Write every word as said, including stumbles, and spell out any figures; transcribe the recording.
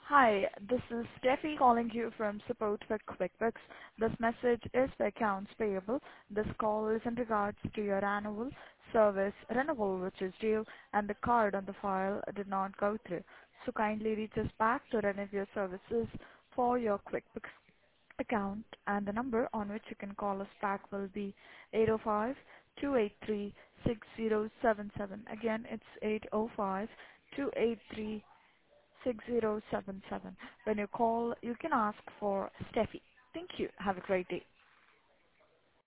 Hi, this is Steffi calling you from support for QuickBooks. This message is for accounts payable. This call is in regards to your annual service renewal which is due and the card on the file did not go through. So kindly reach us back to renew your services for your QuickBooks account, and the number on which you can call us back will be eight zero five, two eight three, six zero seven seven. Again, it's eight zero five, two eight three, six zero seven seven. When you call, you can ask for Steffi. Thank you. Have a great day.